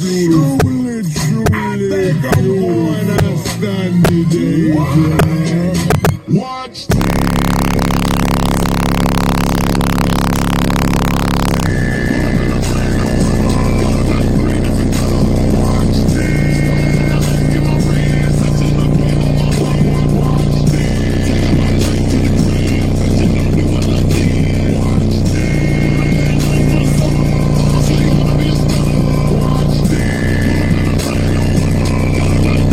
truly, truly, I think I'm going to stand the day.